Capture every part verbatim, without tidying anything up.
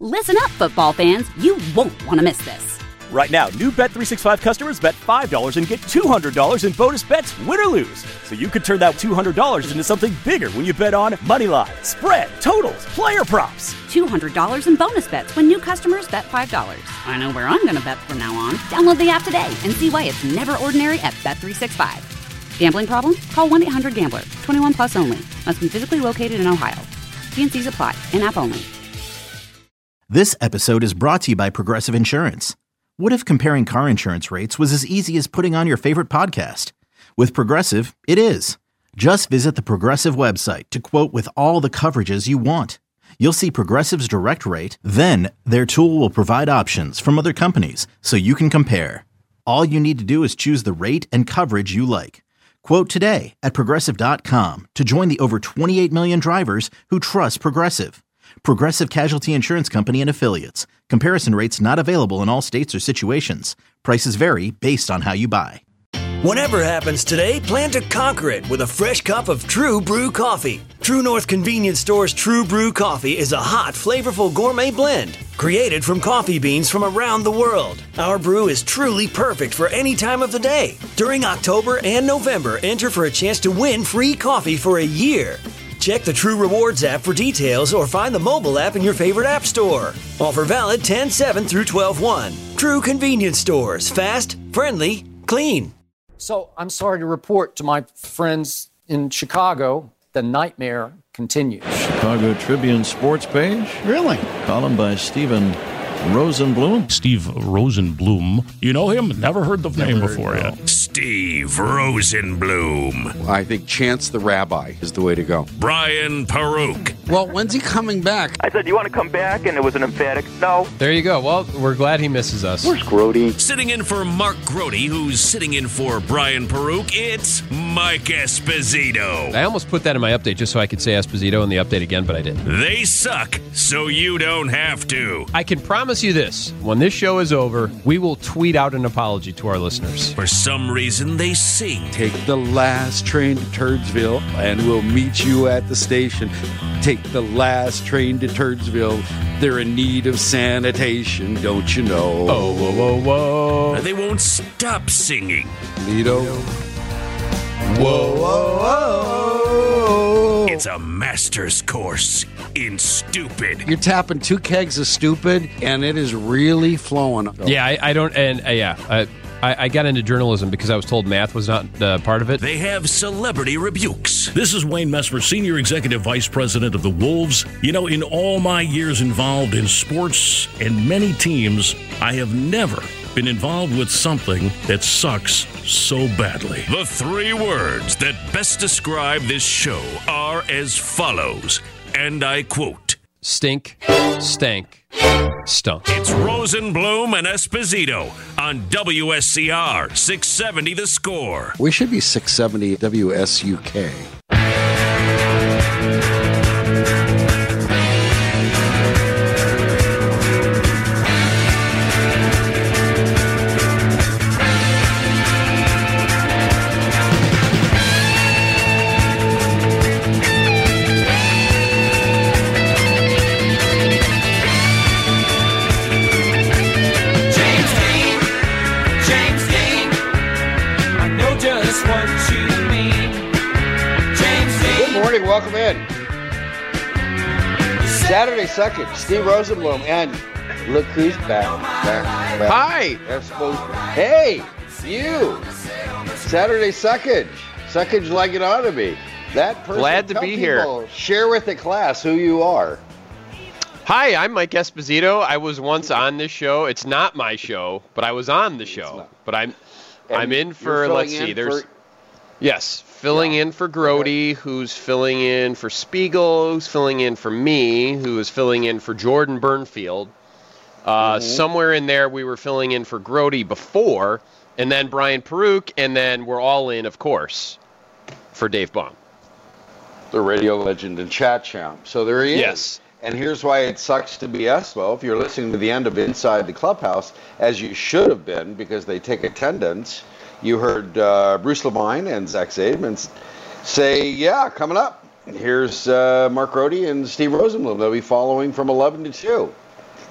Listen up, football fans. You won't want to miss this. Right now, new Bet three sixty-five customers bet five dollars and get two hundred dollars in bonus bets, win or lose. So you could turn that two hundred dollars into something bigger when you bet on money line, spread, totals, player props. two hundred dollars in bonus bets when new customers bet five dollars. I know where I'm going to bet from now on. Download the app today and see why it's never ordinary at Bet three sixty-five. Gambling problem? Call one eight hundred gambler. twenty-one plus only. Must be physically located in Ohio. T and C's apply. In-app only. This episode is brought to you by Progressive Insurance. What if comparing car insurance rates was as easy as putting on your favorite podcast? With Progressive, it is. Just visit the Progressive website to quote with all the coverages you want. You'll see Progressive's direct rate, then their tool will provide options from other companies so you can compare. All you need to do is choose the rate and coverage you like. Quote today at Progressive dot com to join the over twenty-eight million drivers who trust Progressive. Progressive Casualty Insurance Company and Affiliates. Comparison rates not available in all states or situations. Prices vary based on how you buy. Whatever happens today, plan to conquer it with a fresh cup of True Brew coffee. True North Convenience Store's True Brew coffee is a hot, flavorful gourmet blend created from coffee beans from around the world. Our brew is truly perfect for any time of the day. During October and November, enter for a chance to win free coffee for a year. Check the True Rewards app for details or find the mobile app in your favorite app store. Offer valid ten seven through twelve one. True Convenience Stores. Fast, friendly, clean. So I'm sorry to report to my friends in Chicago, the nightmare continues. Chicago Tribune sports page. Really? Column by Stephen Rosenblum. Steve Rosenblum. You know him? Never heard the Never name before no. yet. Steve Rosenblum. I think Chance the Rabbi is the way to go. Brian Peruk. Well, when's he coming back? I said, do you want to come back? And it was an emphatic no. There you go. Well, we're glad he misses us. Where's Grody? Sitting in for Mark Grody, who's sitting in for Brian Peruk, it's Mike Esposito. I almost put that in my update just so I could say Esposito in the update again, but I didn't. They suck, so you don't have to. I can promise you this. When this show is over, we will tweet out an apology to our listeners. For some reason, they sing. Take the last train to Turdsville, and we'll meet you at the station. Take the last train to Turdsville. They're in need of sanitation, don't you know? Oh, whoa, whoa, whoa. They won't stop singing. Lido. Whoa, whoa, whoa. It's a master's course in stupid. You're tapping two kegs of stupid, and it is really flowing. Yeah, I, I don't, and uh, yeah, uh, I, I got into journalism because I was told math was not uh, part of it. They have celebrity rebukes. This is Wayne Messmer, Senior Executive Vice President of the Wolves. You know, in all my years involved in sports and many teams, I have never been involved with something that sucks so badly. The three words that best describe this show are as follows, and I quote, stink, stank, stunk. It's Rosenblum and Esposito on W S C R six seventy The Score. We should be six seventy W S U K. Welcome in. Saturday second, Steve Rosenblum, and look who's back. back, back. Hi. That's supposed to, hey, you. Saturday second. Second like it ought to be. That person. Glad to be people, here. Share with the class who you are. Hi, I'm Mike Esposito. I was once on this show. It's not my show, but I was on the show. But I'm And I'm in for, let's in see, there's... For, Yes, filling yeah. in for Grody, okay. who's filling in for Spiegel, who's filling in for me, who is filling in for Jordan Burnfield. Uh, mm-hmm. Somewhere in there, we were filling in for Grody before, and then Brian Peruk, and then we're all in, of course, for Dave Baum. The radio legend and chat champ. So there he is. Yes. And here's why it sucks to be Espo. If you're listening to the end of Inside the Clubhouse, as you should have been, because they take attendance, you heard uh, Bruce Levine and Zach Zaidman say, yeah, coming up. Here's uh, Mark Grody and Steve Rosenblum. They'll be following from eleven to two.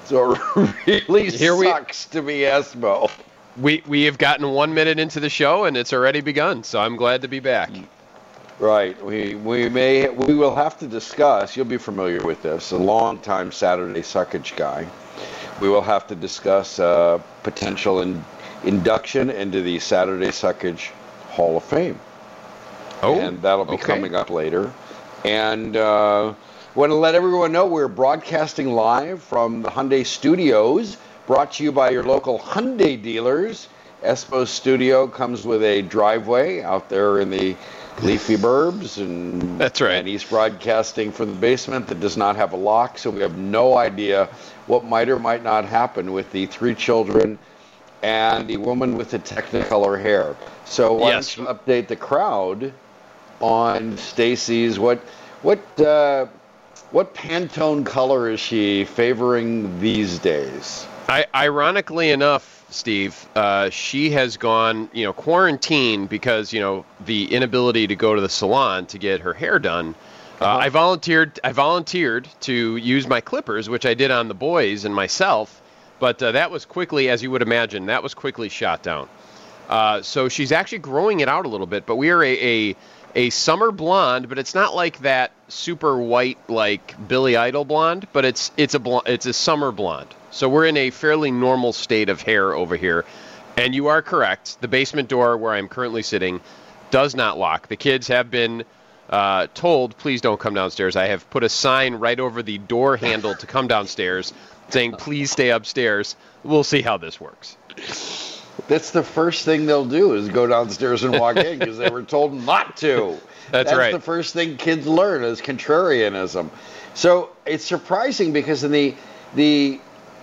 So it really Here sucks we, to be Espo. We we have gotten one minute into the show and it's already begun. So I'm glad to be back. Right. We we may we will have to discuss. You'll be familiar with this. A long-time Saturday Suckage guy. We will have to discuss uh, potential in, induction into the Saturday Suckage Hall of Fame. Oh, and that'll be okay. coming up later. And uh, want to let everyone know we're broadcasting live from the Hyundai Studios, brought to you by your local Hyundai dealers. Espo's studio comes with a driveway out there in the leafy burbs, and that's right. And he's broadcasting from the basement that does not have a lock, so we have no idea what might or might not happen with the three children and the woman with the Technicolor hair. So why yes. don't you update the crowd on Stacy's what what uh, what Pantone color is she favoring these days? I, ironically enough, Steve, uh, she has gone, you know, quarantine because, you know, the inability to go to the salon to get her hair done. Uh, uh-huh. I volunteered. I volunteered to use my clippers, which I did on the boys and myself, but uh, that was quickly, as you would imagine, that was quickly shot down. Uh, so she's actually growing it out a little bit, but we are a, a a summer blonde, but it's not like that super white like Billy Idol blonde, but it's it's a blonde, it's a summer blonde. So we're in a fairly normal state of hair over here. And you are correct. The basement door where I'm currently sitting does not lock. The kids have been uh, told, please don't come downstairs. I have put a sign right over the door handle to come downstairs saying, please stay upstairs. We'll see how this works. That's the first thing they'll do is go downstairs and walk in because they were told not to. That's, That's right. the first thing kids learn is contrarianism. So it's surprising because in the the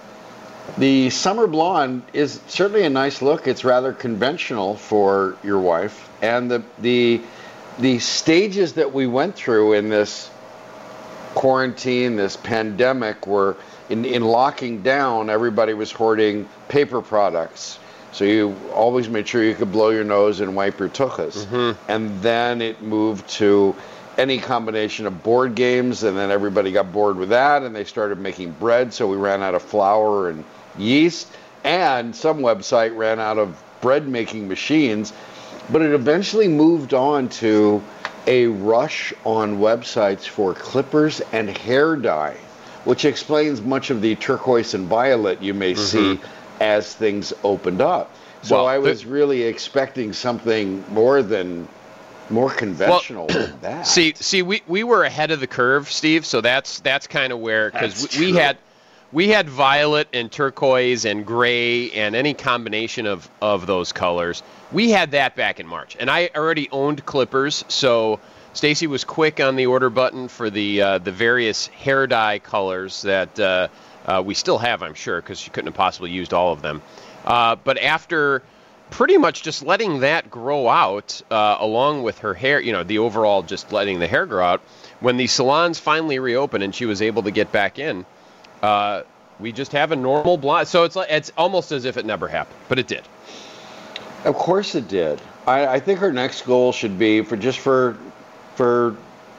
the summer blonde is certainly a nice look. It's rather conventional for your wife, and the the the stages that we went through in this quarantine, this pandemic, were in in locking down. Everybody was hoarding paper products. So you always made sure you could blow your nose and wipe your tuchus. Mm-hmm. And then it moved to any combination of board games, and then everybody got bored with that, and they started making bread, so we ran out of flour and yeast, and some website ran out of bread-making machines. But it eventually moved on to a rush on websites for clippers and hair dye, which explains much of the turquoise and violet you may Mm-hmm. see as things opened up. So well, I was the, really expecting something more than more conventional well, than that. See, see, we, we were ahead of the curve, Steve. So that's that's kind of where because we, we had we had violet and turquoise and gray and any combination of, of those colors. We had that back in March, and I already owned clippers. So Stacy was quick on the order button for the uh, the various hair dye colors that. Uh, Uh, we still have, I'm sure, because she couldn't have possibly used all of them. Uh, but after pretty much just letting that grow out, uh, along with her hair, you know, the overall just letting the hair grow out, when the salons finally reopened and she was able to get back in, uh, we just have a normal blonde. So it's like, it's almost as if it never happened, but it did. Of course it did. I, I think her next goal should be for just for for.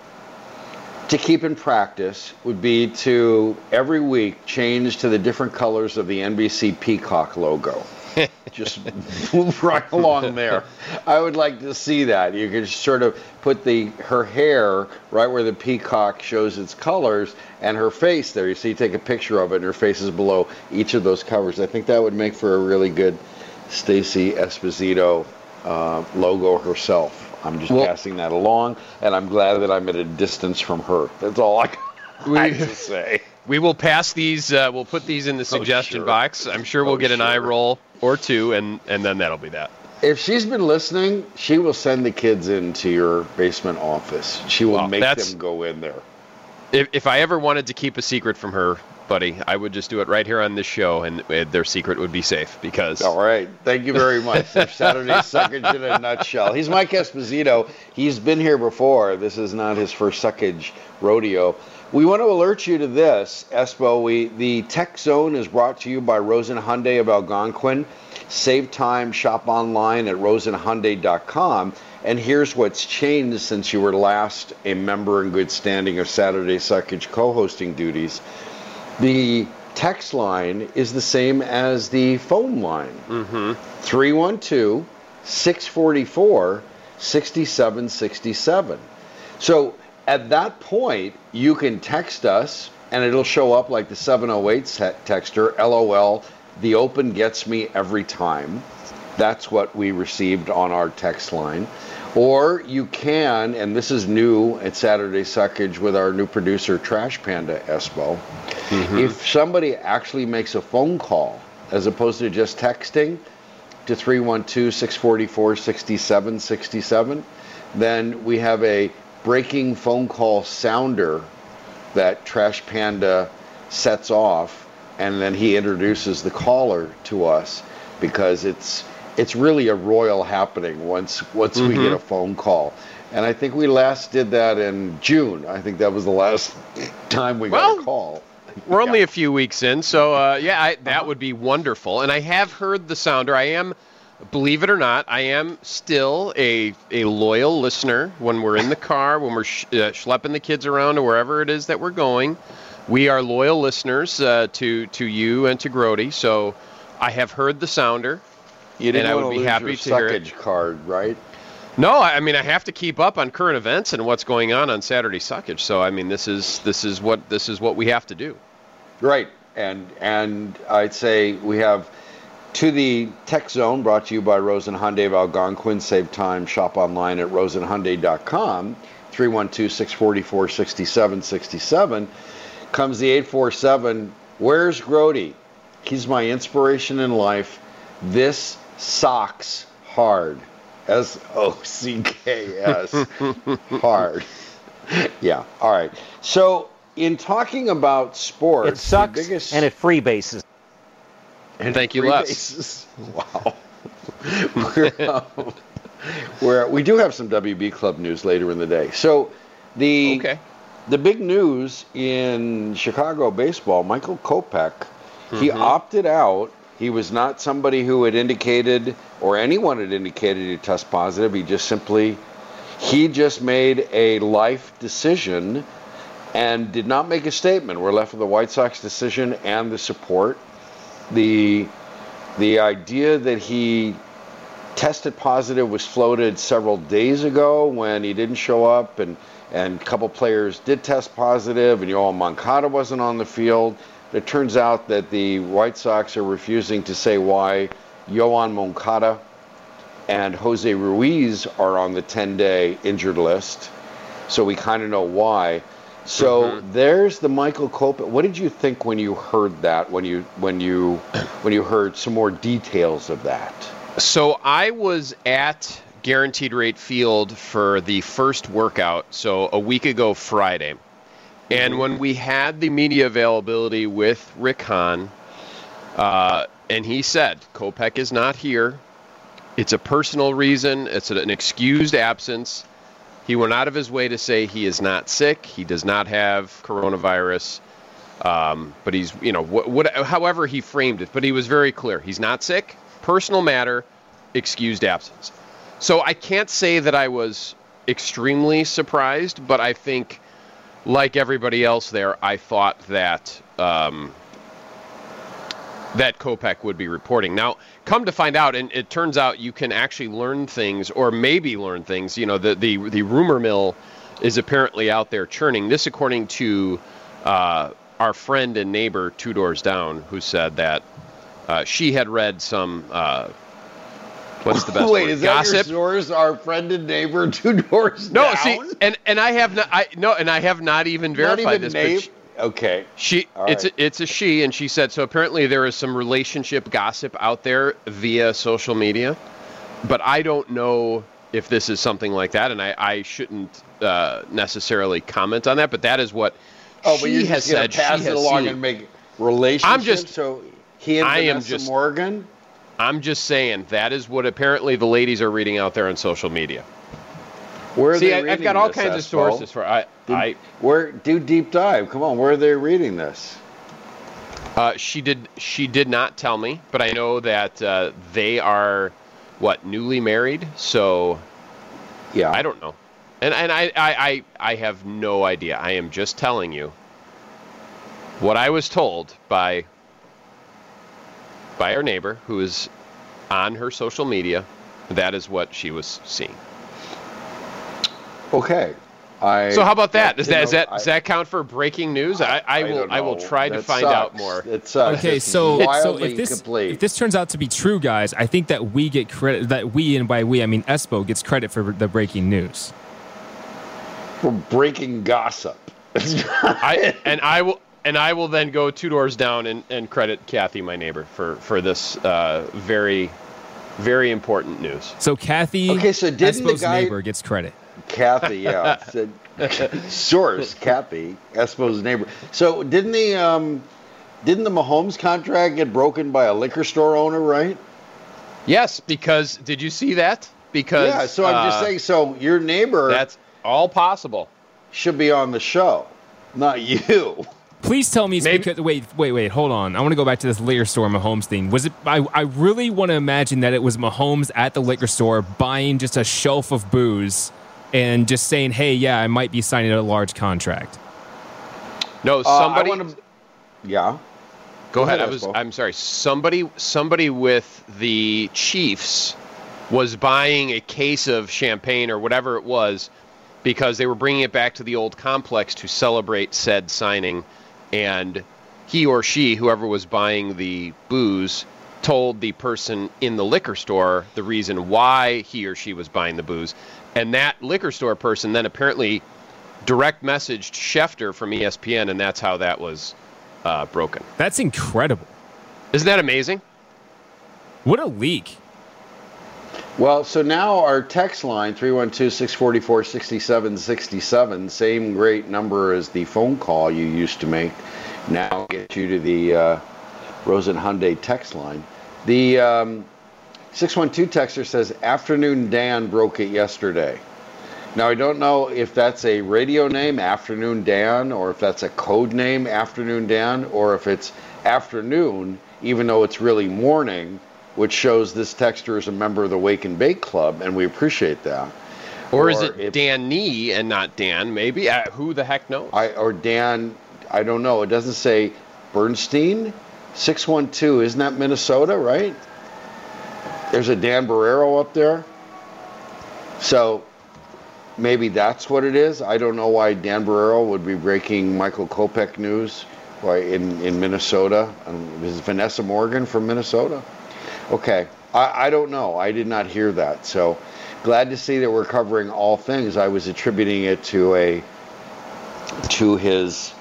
to keep in practice would be to every week change to the different colors of the N B C Peacock logo. Just move right along there. I would like to see that. You could sort of put the her hair right where the peacock shows its colors and her face there. You see, you take a picture of it and her face is below each of those covers. I think that would make for a really good Stacy Esposito uh, logo herself. I'm just well, passing that along, and I'm glad that I'm at a distance from her. That's all I have to say. We will pass these. Uh, we'll put these in the suggestion oh, sure. box. I'm sure we'll oh, get an sure. eye roll or two, and, and then that'll be that. If she's been listening, she will send the kids into your basement office. She will well, make them go in there. If, if I ever wanted to keep a secret from her, buddy, I would just do it right here on this show, and their secret would be safe because. All right. Thank you very much. There's Saturday Suckage in a nutshell. He's Mike Esposito. He's been here before. This is not his first Suckage rodeo. We want to alert you to this, Espo. We, the Tech Zone is brought to you by Rosen Hyundai of Algonquin. Save time, shop online at rosen hyundai dot com. And here's what's changed since you were last a member in good standing of Saturday Suckage co-hosting duties. The text line is the same as the phone line. Mm-hmm. three one two, six four four, six seven six seven. So at that point, you can text us, and it'll show up like the seven oh eight te- texter, LOL, the open gets me every time. That's what we received on our text line. Or you can, and this is new at Saturday Suckage with our new producer, Trash Panda Espo, mm-hmm. if somebody actually makes a phone call, as opposed to just texting to three one two, six four four, six seven six seven, then we have a breaking phone call sounder that Trash Panda sets off, and then he introduces the caller to us, because it's it's really a royal happening once once mm-hmm. we get a phone call. And I think we last did that in June. I think that was the last time we well, got a call. We're only yeah. a few weeks in, so uh, yeah, I, that would be wonderful. And I have heard the sounder. I am, believe it or not, I am still a a loyal listener when we're in the car, when we're sh- uh, schlepping the kids around to wherever it is that we're going. We are loyal listeners uh, to to you and to Grody. So I have heard the sounder. You didn't and I want would to be lose happy your to hear suckage it. card, right? No, I mean I have to keep up on current events and what's going on on Saturday Suckage. So I mean this is this is what this is what we have to do. Right, and and I'd say we have To the Tech Zone, brought to you by Rosen Hyundai of Algonquin. Save time, shop online at rosen hyundai dot com. three one two, six four four, six seven six seven. Comes the eight four seven. Where's Grody? He's my inspiration in life. This socks hard. S O C K S. Hard. Yeah, all right. So, in talking about sports, it sucks the biggest... and it freebases. And Thank you, Les. Wow. we're, um, we're, we do have some W B Club news later in the day. So the okay. the big news in Chicago baseball, Michael Kopech, mm-hmm. he opted out. He was not somebody who had indicated, or anyone had indicated he'd test positive. He just simply, he just made a life decision and did not make a statement. We're left with the White Sox decision and the support. The the idea that he tested positive was floated several days ago when he didn't show up, and, and a couple players did test positive, and Yoan Moncada wasn't on the field. It turns out that the White Sox are refusing to say why Yoan Moncada and Jose Ruiz are on the ten-day injured list, so we kind of know why. So mm-hmm. there's the Michael Kopech. What did you think when you heard that? When you when you when you heard some more details of that? So I was at Guaranteed Rate Field for the first workout. So a week ago Friday, and when we had the media availability with Rick Hahn, uh, and he said Kopech is not here. It's a personal reason. It's an excused absence. He went out of his way to say he is not sick. He does not have coronavirus. Um, but he's, you know, what, what, however he framed it. But he was very clear. He's not sick. Personal matter. Excused absence. So I can't say that I was extremely surprised, but I think, like everybody else there, I thought that um, that Kopech would be reporting. Now, come to find out, and it turns out you can actually learn things, or maybe learn things. You know, the the, the rumor mill is apparently out there churning. This, according to uh, our friend and neighbor two doors down, who said that uh, she had read some. Uh, what's the best Wait, word? is that Gossip. your source? Our friend and neighbor two doors no, down? No, see, and and I have not. I no, and I have not even verified not even this. Name? But she, Okay. She All it's right. a, it's a she, and she said so. Apparently, there is some relationship gossip out there via social media, but I don't know if this is something like that, and I, I shouldn't uh, necessarily comment on that. But that is what oh, she but you're has just gonna said. Pass she it has along seen. and make relationships. I'm just so he and I am Vanessa just Morgan. I'm just saying that is what apparently the ladies are reading out there on social media. Where are See, they I, reading I've got all this, kinds of Espo? sources for I. Did, I where do deep dive? Come on, where are they reading this? Uh, she did. She did not tell me, but I know that uh, they are what newly married. So, yeah, I don't know, and and I, I, I, I have no idea. I am just telling you What I was told by by our neighbor, who is on her social media, that is what she was seeing. Okay. I, so how about that? Does that, know, is that I, does that count for breaking news? I, I, I will I will try that to find sucks. out more. It sucks. Okay, it's so so if this incomplete. if this turns out to be true, guys, I think that we get credit. That we, and by we I mean Espo, gets credit for the breaking news. For breaking gossip. I and I will and I will then go two doors down and, and credit Kathy, my neighbor, for for this uh, very very important news. So Kathy, okay, so didn't Espo's the guy, neighbor gets credit. Kathy, yeah. Source, Kathy, Espo's neighbor. So didn't the um, didn't the Mahomes contract get broken by a liquor store owner, right? Yes, because did you see that? Because yeah. So I'm just uh, saying. So your neighbor, that's all possible, should be on the show, not you. Please tell me it's because, wait, wait, wait, hold on. I want to go back to this liquor store Mahomes thing. Was it? I, I really want to imagine that it was Mahomes at the liquor store buying just a shelf of booze and just saying, hey, yeah, I might be signing a large contract. No, somebody. Uh, I wanna, yeah. Go, Go ahead. ahead. I was. I'm sorry. Somebody. Somebody with the Chiefs was buying a case of champagne or whatever it was because they were bringing it back to the old complex to celebrate said signing, and he or she, whoever was buying the booze, told the person in the liquor store the reason why he or she was buying the booze. And that liquor store person then apparently direct messaged Schefter from E S P N, and that's how that was uh, broken. That's incredible. Isn't that amazing? What a leak. Well, so now our text line, three one two, six four four, six seven six seven, same great number as the phone call you used to make, now get you to the uh, Rosen Hyundai text line. The um, six one two texter says, Afternoon Dan broke it yesterday. Now, I don't know if that's a radio name, Afternoon Dan, or if that's a code name, Afternoon Dan, or if it's afternoon, even though it's really morning, which shows this texter is a member of the Wake and Bake Club, and we appreciate that. Or, or is it if, Dan Nee and not Dan, maybe? Uh, who the heck knows? I, or Dan, I don't know. It doesn't say Bernstein. six one two, isn't that Minnesota, right? There's a Dan Barrero up there. So maybe that's what it is. I don't know why Dan Barrero would be breaking Michael Kopech news why in, in Minnesota. Um, is Vanessa Morgan from Minnesota? Okay. I, I don't know. I did not hear that. So glad to see that we're covering all things. I was attributing it to a to his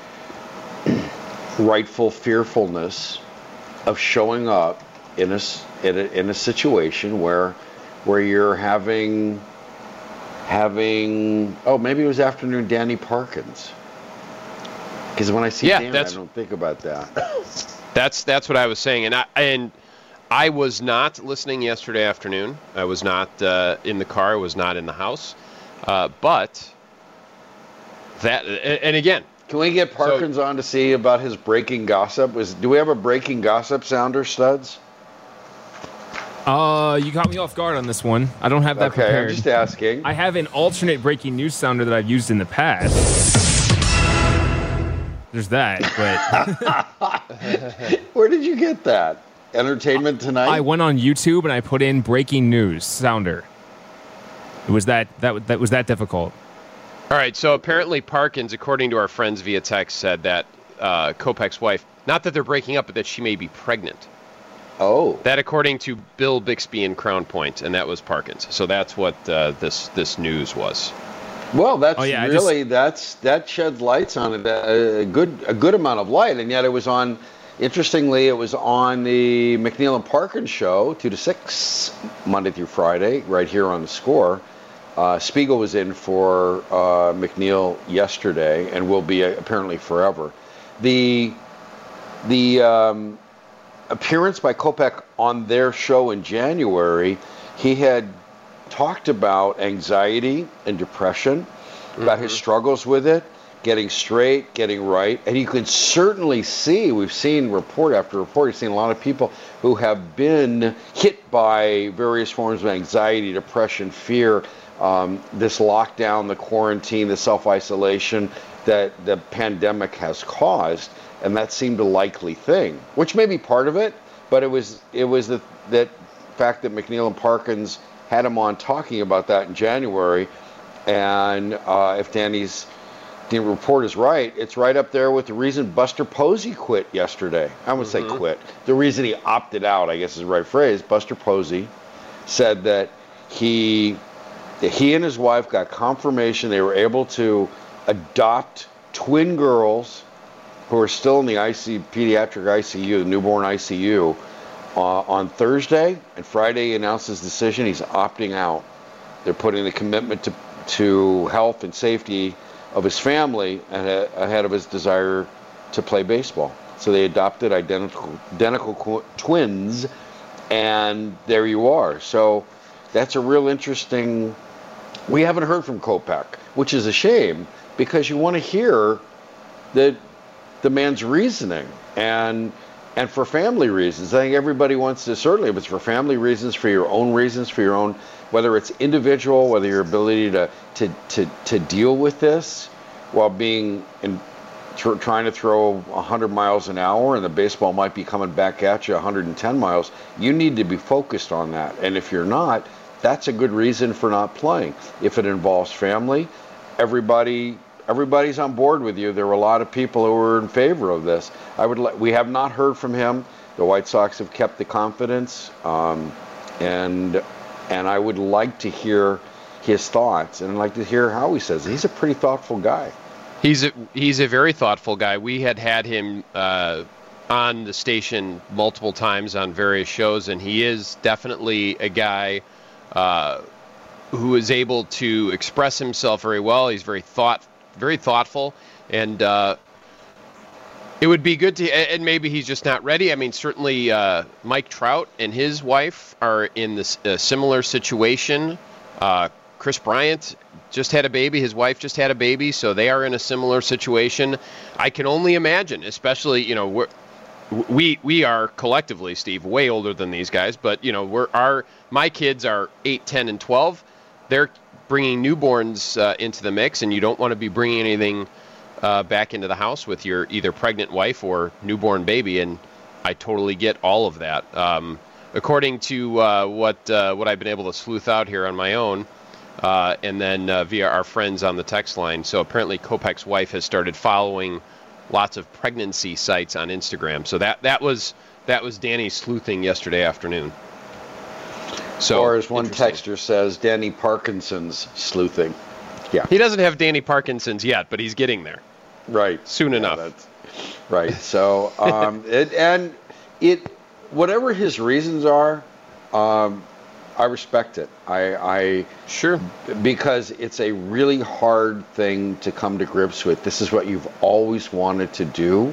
rightful fearfulness of showing up in a, in a in a situation where where you're having having oh maybe it was Afternoon Danny Parkins, because when I see yeah, Dan I don't think about that. That's that's what I was saying, and I and I was not listening yesterday afternoon. I was not uh, in the car. I was not in the house, uh, but that and, and again. Can we get Parkins so, on to see about his breaking gossip? Was do we have a breaking gossip sounder, Studs? Uh, you caught me off guard on this one. I don't have that okay, prepared. I'm just asking. I have an alternate breaking news sounder that I've used in the past. There's that, but where did you get that? Entertainment Tonight? I went on YouTube and I put in breaking news sounder. It was that that that was that difficult. All right, so apparently Parkins, according to our friends via text, said that uh, Kopech's wife, not that they're breaking up, but that she may be pregnant. Oh. That according to Bill Bixby in Crown Point, and that was Parkins. So that's what uh, this this news was. Well, that's oh, yeah, really, just... that's that sheds lights on it, a good a good amount of light, and yet it was on, interestingly, it was on the McNeil and Parkins show, two to six, Monday through Friday, right here on The Score. Uh, Spiegel was in for uh, McNeil yesterday and will be uh, apparently forever. The the um, appearance by Kopech on their show in January, he had talked about anxiety and depression, mm-hmm. about his struggles with it, getting straight, getting right. And you can certainly see, we've seen report after report, you've seen a lot of people who have been hit by various forms of anxiety, depression, fear, Um, this lockdown, the quarantine, the self-isolation that the pandemic has caused, and that seemed a likely thing, which may be part of it, but it was it was the that fact that McNeil and Parkins had him on talking about that in January, and uh, if Danny's the report is right, it's right up there with the reason Buster Posey quit yesterday. I wouldn't mm-hmm. say quit. The reason he opted out, I guess is the right phrase. Buster Posey said that he that he and his wife got confirmation they were able to adopt twin girls who are still in the I C, pediatric I C U, the newborn I C U, uh, on Thursday, and Friday he announced his decision. He's opting out. They're putting the commitment to, to health and safety of his family ahead of his desire to play baseball. So they adopted identical, identical twins, and there you are. So that's a real interesting. We haven't heard from Kopech, which is a shame, because you want to hear the the man's reasoning, and and for family reasons. I think everybody wants to, certainly if it's for family reasons, for your own reasons, for your own, whether it's individual, whether your ability to to to, to deal with this while being in, tr- trying to throw one hundred miles an hour, and the baseball might be coming back at you one hundred ten miles. You need to be focused on that, and if you're not, that's a good reason for not playing. If it involves family, everybody everybody's on board with you. There were a lot of people who were in favor of this. I would. Li- we have not heard from him. The White Sox have kept the confidence, um, and and I would like to hear his thoughts, and I'd like to hear how he says it. He's a pretty thoughtful guy. He's a, he's a very thoughtful guy. We had had him uh, on the station multiple times on various shows, and he is definitely a guy uh, who is able to express himself very well. He's very thought, very thoughtful, and uh, it would be good to. And maybe he's just not ready. I mean, certainly uh, Mike Trout and his wife are in this uh, similar situation. Uh, Chris Bryant just had a baby. His wife just had a baby, so they are in a similar situation. I can only imagine, especially, you know, we're, we we are collectively, Steve, way older than these guys. But you know, we're our my kids are eight, ten, and twelve. They're bringing newborns uh, into the mix, and you don't want to be bringing anything uh, back into the house with your either pregnant wife or newborn baby. And I totally get all of that. Um, according to uh, what uh, what I've been able to sleuth out here on my own. Uh, and then uh, via our friends on the text line. So apparently Kopech's wife has started following lots of pregnancy sites on Instagram. So that, that was that was Danny's sleuthing yesterday afternoon. So, or as one texter says, Danny Parkinson's sleuthing. Yeah. He doesn't have Danny Parkinson's yet, but he's getting there. Right. Soon yeah, enough. That's, right. So um, it, and it whatever his reasons are. Um, I respect it. I, I sure because it's a really hard thing to come to grips with. This is what you've always wanted to do.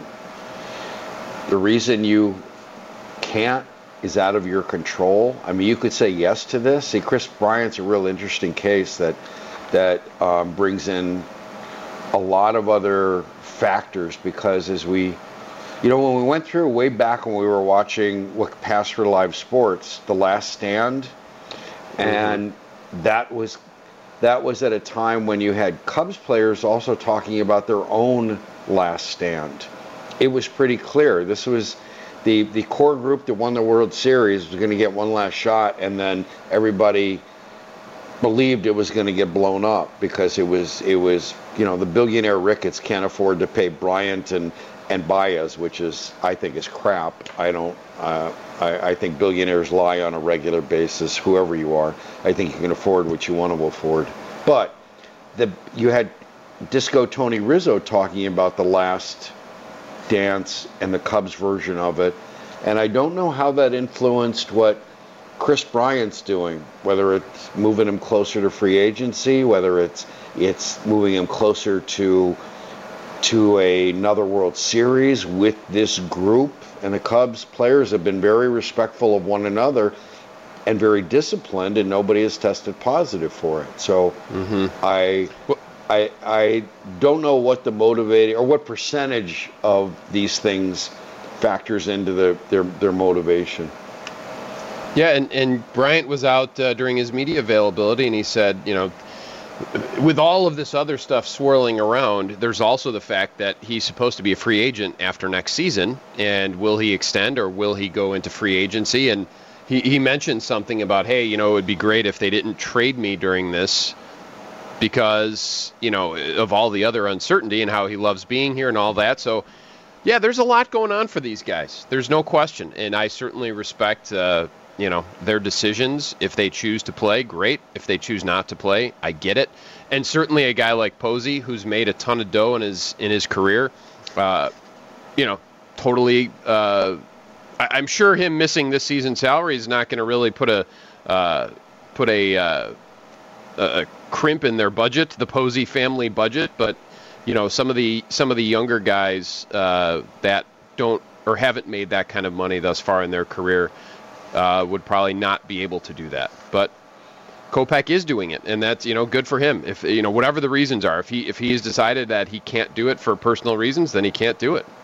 The reason you can't is out of your control. I mean, you could say yes to this. See, Chris Bryant's a real interesting case that that um, brings in a lot of other factors, because as we, you know, when we went through way back when we were watching what passed for live sports, The Last Stand. And that was that was at a time when you had Cubs players also talking about their own last stand. It was pretty clear. This was the, the core group that won the World Series was going to get one last shot, and then everybody believed it was going to get blown up because it was it was you know the billionaire Ricketts can't afford to pay Bryant and and Baez, which is I think is crap. I don't. Uh, I, I think billionaires lie on a regular basis, whoever you are. I think you can afford what you want to afford. But the you had Disco Tony Rizzo talking about The Last Dance and the Cubs version of it. And I don't know how that influenced what Chris Bryant's doing, whether it's moving him closer to free agency, whether it's it's moving him closer to to a, another World Series with this group. And the Cubs players have been very respectful of one another and very disciplined, and nobody has tested positive for it. So mm-hmm. I, I, I don't know what the motivating or what percentage of these things factors into the, their their motivation. Yeah, and, and Bryant was out uh, during his media availability, and he said, you know, with all of this other stuff swirling around, there's also the fact that he's supposed to be a free agent after next season. And will he extend or will he go into free agency? And he, he mentioned something about, hey, you know, it would be great if they didn't trade me during this because, you know, of all the other uncertainty and how he loves being here and all that. So, yeah, there's a lot going on for these guys. There's no question. And I certainly respect, uh, you know, their decisions. If they choose to play, great. If they choose not to play, I get it. And certainly a guy like Posey, who's made a ton of dough in his in his career, uh, you know, totally. Uh, I, I'm sure him missing this season's salary is not going to really put a uh, put a, uh, a crimp in their budget, the Posey family budget. But you know, some of the some of the younger guys uh, that don't or haven't made that kind of money thus far in their career uh, would probably not be able to do that. But Kopech is doing it, and that's, you know, good for him. If, you know, whatever the reasons are, if he if he's decided that he can't do it for personal reasons, then he can't do it.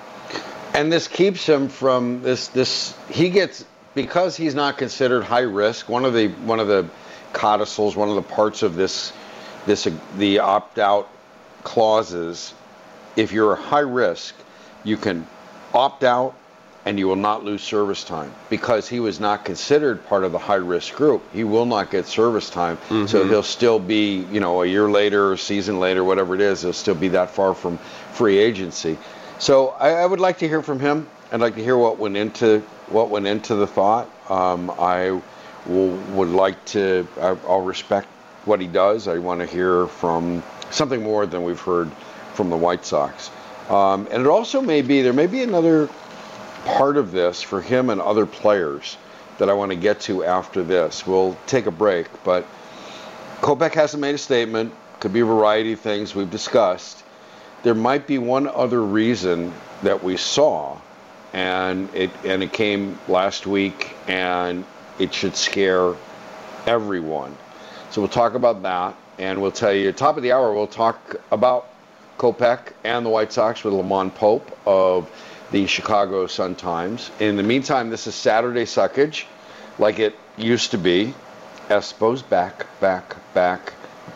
And this keeps him from this this he gets, because he's not considered high risk. One of the one of the codicils, one of the parts of this this uh, the opt-out clauses, if you're high risk, you can opt out and you will not lose service time. Because he was not considered part of the high-risk group, he will not get service time. Mm-hmm. So he'll still be, you know, a year later, a season later, whatever it is, he'll still be that far from free agency. So I, I would like to hear from him. I'd like to hear what went into what went into the thought. Um, I will, would like to, I, I'll respect what he does. I want to hear from something more than we've heard from the White Sox. Um, and it also may be, there may be another part of this for him and other players that I want to get to after this. We'll take a break, but Kopech hasn't made a statement. Could be a variety of things we've discussed. There might be one other reason that we saw, and it and it came last week, and it should scare everyone. So we'll talk about that, and we'll tell you, top of the hour, we'll talk about Kopech and the White Sox with Lamont Pope of the Chicago Sun-Times. In the meantime, this is Saturday Suckage, like it used to be. Espo's back, back, back,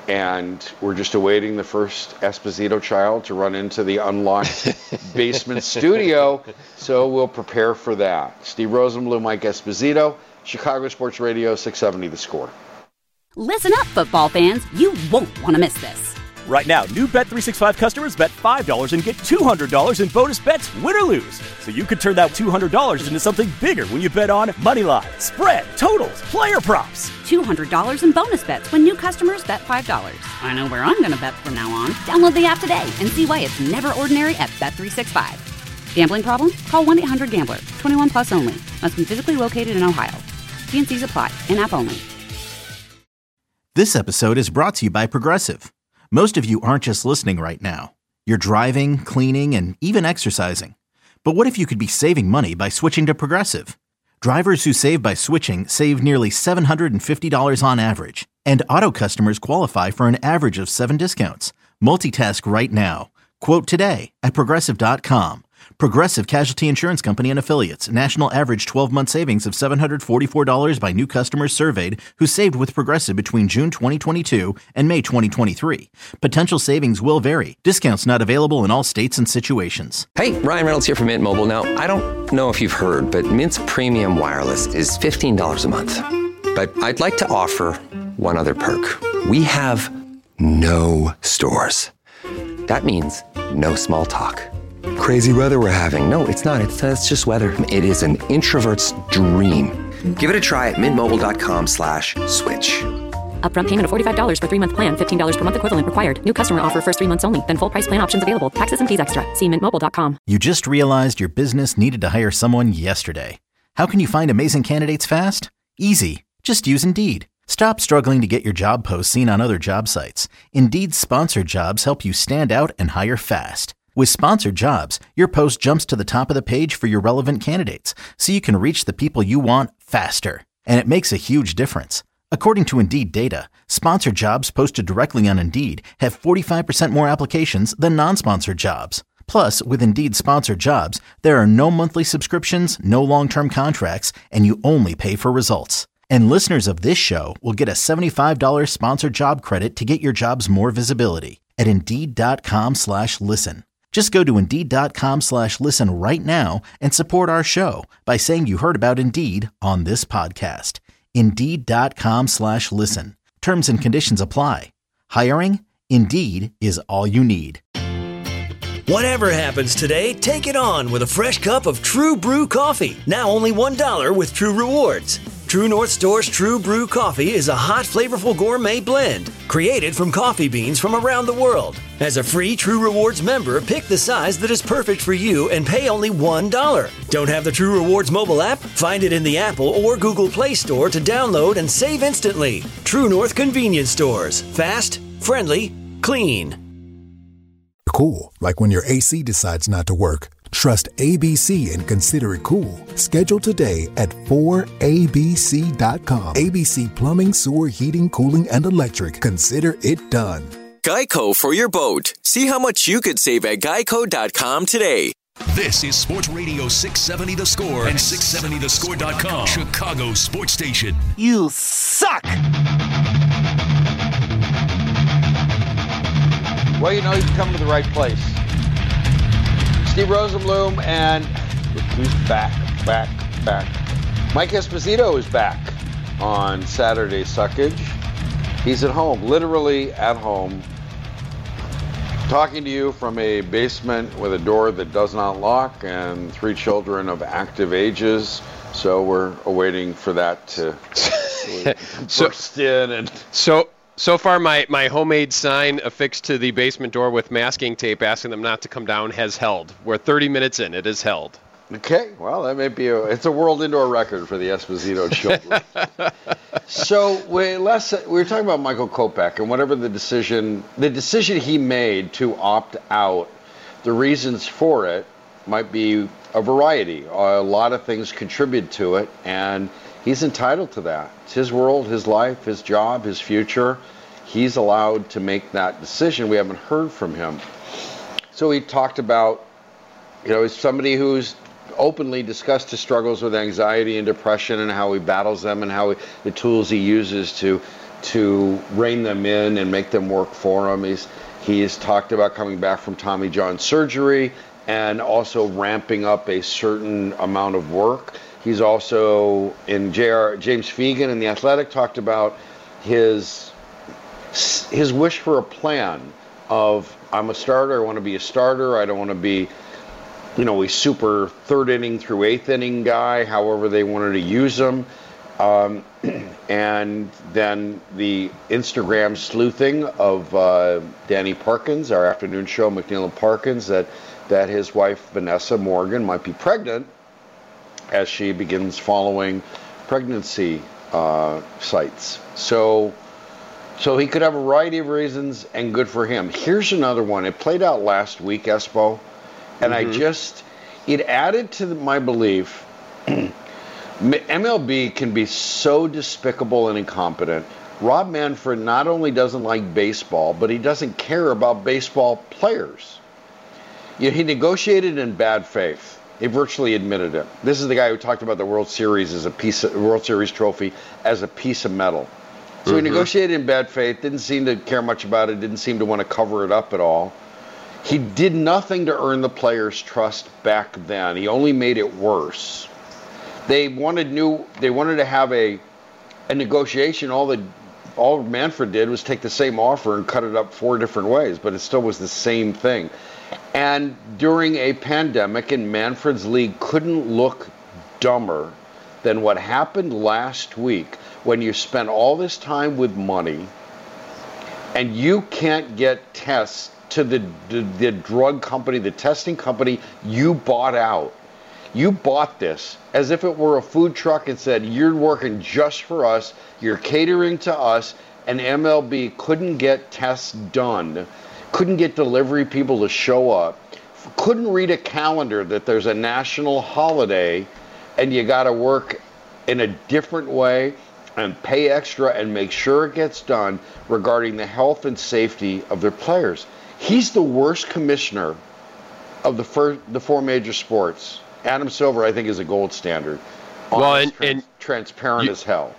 and we're just awaiting the first Esposito child to run into the unlocked basement studio, so we'll prepare for that. Steve Rosenbloom, Mike Esposito, Chicago Sports Radio, six seventy The Score. Listen up, football fans. You won't want to miss this. Right now, new Bet three sixty-five customers bet five dollars and get two hundred dollars in bonus bets, win or lose. So you could turn that two hundred dollars into something bigger when you bet on Moneyline, spread, totals, player props. two hundred dollars in bonus bets when new customers bet five dollars. I know where I'm going to bet from now on. Download the app today and see why it's never ordinary at Bet three sixty-five. Gambling problem? Call one eight hundred gambler. twenty-one plus only. Must be physically located in Ohio. T and C's apply. In-app only. This episode is brought to you by Progressive. Most of you aren't just listening right now. You're driving, cleaning, and even exercising. But what if you could be saving money by switching to Progressive? Drivers who save by switching save nearly seven hundred fifty dollars on average. And auto customers qualify for an average of seven discounts. Multitask right now. Quote today at Progressive dot com. Progressive Casualty Insurance Company and Affiliates. National average twelve-month savings of seven hundred forty-four dollars by new customers surveyed who saved with Progressive between June twenty twenty-two and May twenty twenty-three. Potential savings will vary. Discounts not available in all states and situations. Hey, Ryan Reynolds here from Mint Mobile. Now, I don't know if you've heard, but Mint's premium wireless is fifteen dollars a month. But I'd like to offer one other perk. We have no stores. That means no small talk. Crazy weather we're having. No, it's not. It's, uh, it's just weather. It is an introvert's dream. Give it a try at mintmobile.com slash switch. Upfront payment of forty-five dollars for three-month plan. fifteen dollars per month equivalent required. New customer offer first three months only. Then full price plan options available. Taxes and fees extra. See mint mobile dot com. You just realized your business needed to hire someone yesterday. How can you find amazing candidates fast? Easy. Just use Indeed. Stop struggling to get your job posts seen on other job sites. Indeed's sponsored jobs help you stand out and hire fast. With sponsored jobs, your post jumps to the top of the page for your relevant candidates, so you can reach the people you want faster. And it makes a huge difference. According to Indeed data, sponsored jobs posted directly on Indeed have forty-five percent more applications than non-sponsored jobs. Plus, with Indeed sponsored jobs, there are no monthly subscriptions, no long-term contracts, and you only pay for results. And listeners of this show will get a seventy-five dollars sponsored job credit to get your jobs more visibility at Indeed.com slash listen. Just go to Indeed.com slash listen right now and support our show by saying you heard about Indeed on this podcast. Indeed.com slash listen. Terms and conditions apply. Hiring? Indeed is all you need. Whatever happens today, take it on with a fresh cup of True Brew coffee. Now only one dollar with True Rewards. True North Store's True Brew coffee is a hot, flavorful gourmet blend created from coffee beans from around the world. As a free True Rewards member, pick the size that is perfect for you and pay only one dollar. Don't have the True Rewards mobile app? Find it in the Apple or Google Play Store to download and save instantly. True North Convenience Stores. Fast, friendly, clean. Cool, like when your A C decides not to work. Trust A B C and consider it cool. Schedule today at four A B C dot com. A B C Plumbing, Sewer, Heating, Cooling, and Electric. Consider it done. Geico for your boat. See how much you could save at geico dot com today. This is Sports Radio six seventy The Score and six seventy the score dot com, Chicago sports station. You suck! Well, you know he's coming to the right place. Steve Rosenbloom, and look who's back, back, back. Mike Esposito is back on Saturday Suckage. He's at home, literally at home, talking to you from a basement with a door that does not lock and three children of active ages. So we're awaiting for that to so, burst in. And so, so far, my, my homemade sign affixed to the basement door with masking tape asking them not to come down has held. We're thirty minutes in. It is held. Okay, well, that may be a, it's a world indoor record for the Esposito children. So we, less, we were talking about Michael Kopech and whatever the decision, the decision he made to opt out, the reasons for it might be a variety. A lot of things contribute to it, and he's entitled to that. It's his world, his life, his job, his future. He's allowed to make that decision. We haven't heard from him. So he talked about, you know, he's somebody who's openly discussed his struggles with anxiety and depression and how he battles them and how he, the tools he uses to to rein them in and make them work for him. He's he's talked about coming back from Tommy John surgery and also ramping up a certain amount of work. He's also, in J R James Fegan in The Athletic, talked about his his wish for a plan of, I'm a starter, I want to be a starter, I don't want to be, you know, a super third inning through eighth inning guy, however they wanted to use him. Um, and then the Instagram sleuthing of uh, Danny Parkins, our afternoon show, McNeil and Parkins, that, that his wife, Vanessa Morgan, might be pregnant as she begins following pregnancy uh, sites. So, so he could have a variety of reasons, and good for him. Here's another one. It played out last week, Espo. And mm-hmm. I just, it added to my belief, M L B can be so despicable and incompetent. Rob Manfred not only doesn't like baseball, but he doesn't care about baseball players. You know, he negotiated in bad faith. He virtually admitted it. This is the guy who talked about the World Series as a piece of, World Series trophy as a piece of metal. So mm-hmm. he negotiated in bad faith, didn't seem to care much about it, didn't seem to want to cover it up at all. He did nothing to earn the players' trust back then. He only made it worse. They wanted new. They wanted to have a a negotiation. All the all Manfred did was take the same offer and cut it up four different ways, but it still was the same thing. And during a pandemic, and Manfred's league couldn't look dumber than what happened last week when you spent all this time with money and you can't get tests to the, the, the drug company, the testing company you bought out. You bought this as if it were a food truck and said, you're working just for us, you're catering to us, and M L B couldn't get tests done, couldn't get delivery people to show up, couldn't read a calendar that there's a national holiday and you got to work in a different way and pay extra and make sure it gets done regarding the health and safety of their players. He's the worst commissioner of the first, the four major sports. Adam Silver, I think, is a gold standard. Well, and, trans- and transparent you, as hell.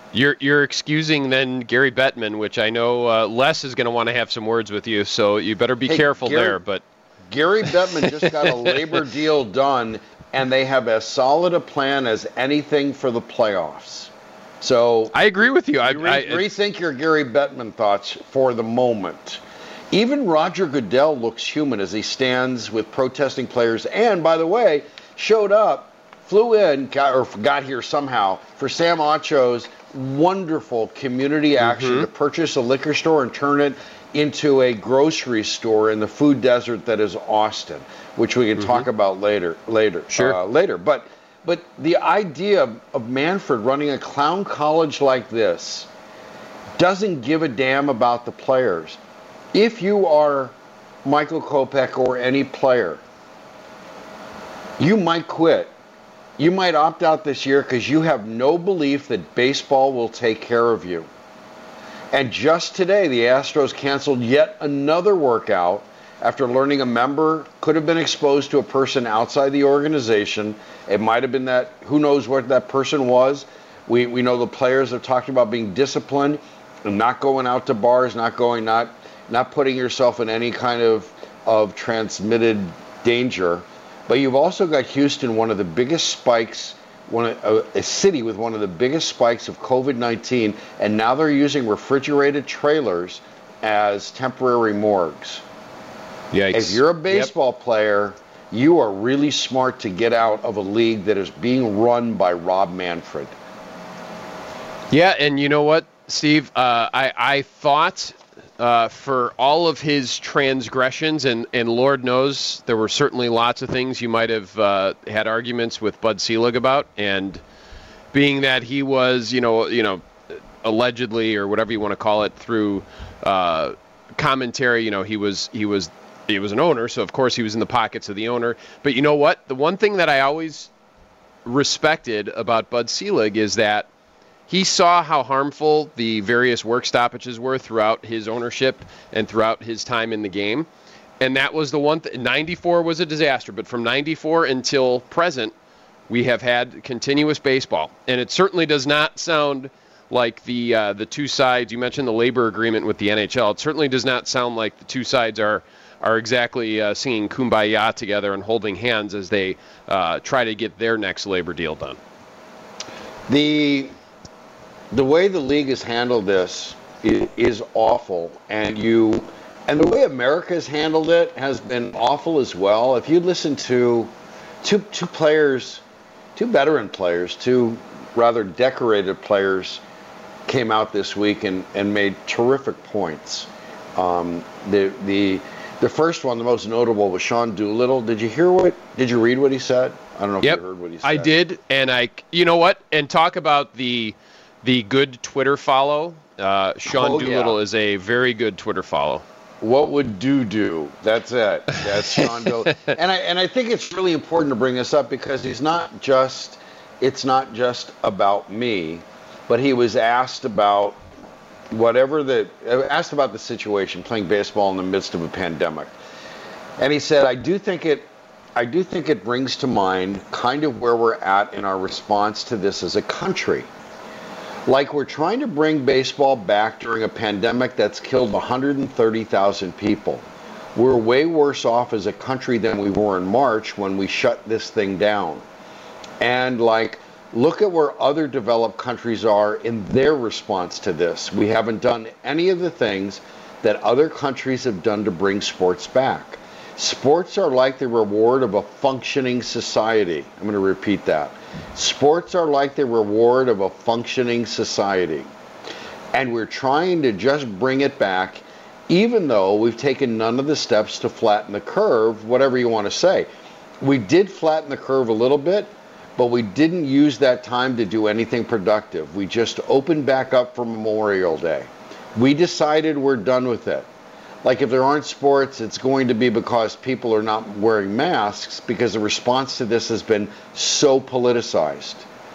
You're you're excusing then Gary Bettman, which I know uh, Les is going to want to have some words with you, so you better be hey, careful Gary, there. But Gary Bettman just got a labor deal done, and they have as solid a plan as anything for the playoffs. So I agree with you. I, re- I rethink your Gary Bettman thoughts for the moment. Even Roger Goodell looks human as he stands with protesting players, and by the way, showed up, flew in, got, or got here somehow for Sam Acho's wonderful community action mm-hmm. to purchase a liquor store and turn it into a grocery store in the food desert that is Austin, which we can mm-hmm. talk about later. Later, sure. Uh, later, but but the idea of, of Manfred running a clown college like this doesn't give a damn about the players. If you are Michael Kopech or any player, you might quit. You might opt out this year because you have no belief that baseball will take care of you. And just today, the Astros canceled yet another workout after learning a member could have been exposed to a person outside the organization. It might have been that, who knows what that person was. We we know the players have talked about being disciplined and not going out to bars, not going, not not putting yourself in any kind of, of transmitted danger. But you've also got Houston, one of the biggest spikes, one a, a city with one of the biggest spikes of COVID nineteen, and now they're using refrigerated trailers as temporary morgues. Yikes. If you're a baseball yep. player, you are really smart to get out of a league that is being run by Rob Manfred. Yeah, and you know what, Steve? Uh, I, I thought... Uh, for all of his transgressions, and, and Lord knows there were certainly lots of things you might have uh, had arguments with Bud Selig about, and being that he was, you know, you know, allegedly or whatever you want to call it through uh, commentary, you know, he was he was he was an owner, so of course he was in the pockets of the owner. But you know what? The one thing that I always respected about Bud Selig is that he saw how harmful the various work stoppages were throughout his ownership and throughout his time in the game. And that was the one thing. ninety-four was a disaster, but from ninety-four until present, we have had continuous baseball. And it certainly does not sound like the uh, the two sides, you mentioned the labor agreement with the N H L, it certainly does not sound like the two sides are are exactly uh, singing Kumbaya together and holding hands as they uh, try to get their next labor deal done. The... The way the league has handled this is, is awful, and you, and the way America has handled it has been awful as well. If you listen to two two players, two veteran players, two rather decorated players, came out this week and, and made terrific points. Um, the the the first one, the most notable, was Sean Doolittle. Did you hear what? Did you read what he said? I don't know if yep, you heard what he said. I did, and I, you know what? And talk about the. The good Twitter follow. Uh, Sean oh, Doolittle yeah. is a very good Twitter follow. What would do do? That's it. That's Sean Doolittle. and I and I think it's really important to bring this up because he's not just. It's not just about me, but he was asked about whatever the asked about the situation playing baseball in the midst of a pandemic, and he said, "I do think it." I do think it brings to mind kind of where we're at in our response to this as a country. Like we're trying to bring baseball back during a pandemic that's killed one hundred thirty thousand people. We're way worse off as a country than we were in March when we shut this thing down. And like, look at where other developed countries are in their response to this. We haven't done any of the things that other countries have done to bring sports back. Sports are like the reward of a functioning society. I'm going to repeat that. Sports are like the reward of a functioning society. And we're trying to just bring it back, even though we've taken none of the steps to flatten the curve, whatever you want to say. We did flatten the curve a little bit, but we didn't use that time to do anything productive. We just opened back up for Memorial Day. We decided we're done with it. Like if there aren't sports, it's going to be because people are not wearing masks because the response to this has been so politicized.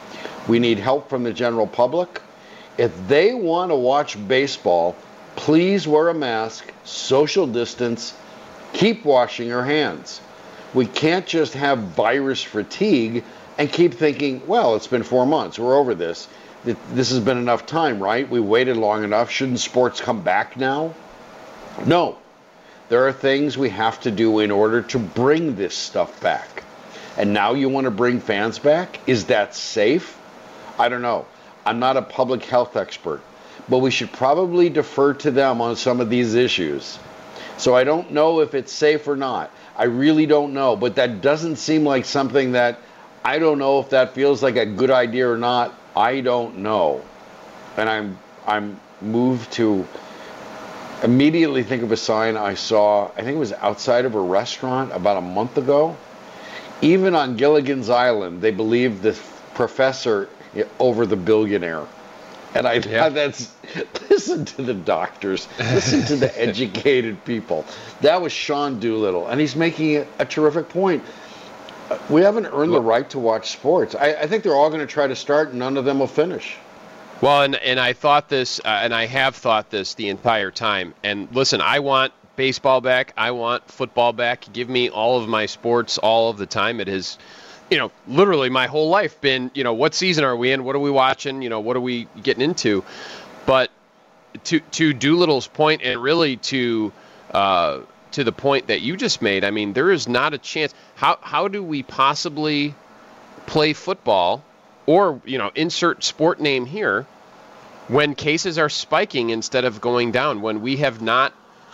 We need help from the general public. If they want to watch baseball, please wear a mask, social distance, keep washing your hands. We can't just have virus fatigue and keep thinking, well, it's been four months, we're over this. this has been enough time, right? We waited long enough. Shouldn't sports come back now? No. There are things we have to do in order to bring this stuff back. And now you want to bring fans back? Is that safe? I don't know. I'm not a public health expert, but we should probably defer to them on some of these issues. So I don't know if it's safe or not. I really don't know, but that doesn't seem like something that, I don't know if that feels like a good idea or not. I don't know. And I'm I'm moved to immediately think of a sign I saw, I think it was outside of a restaurant about a month ago. Even on Gilligan's Island, they believe the professor over the billionaire. And I Yeah. that's, listen to the doctors, listen to the educated people. That was Sean Doolittle, and he's making a, a terrific point. We haven't earned the right to watch sports. I, I think they're all going to try to start, and none of them will finish. Well, and, and I thought this, uh, and I have thought this the entire time. And listen, I want baseball back. I want football back. Give me all of my sports all of the time. It has, you know, literally my whole life been, you know, what season are we in? What are we watching? You know, what are we getting into? But to to Doolittle's point, and really to uh, to the point that you just made, I mean, there is not a chance. How how do we possibly play football, or, you know, insert sport name here, when cases are spiking instead of going down, when we have not